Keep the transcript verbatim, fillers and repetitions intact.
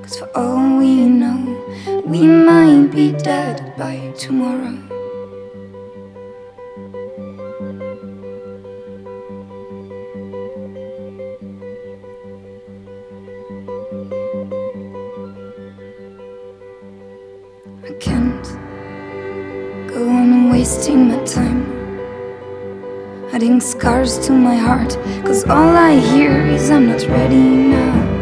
'cause for all we know, we might be dead by tomorrow. I can't go on wasting my time, adding scars to my heart, 'cause all I hear is I'm not ready now.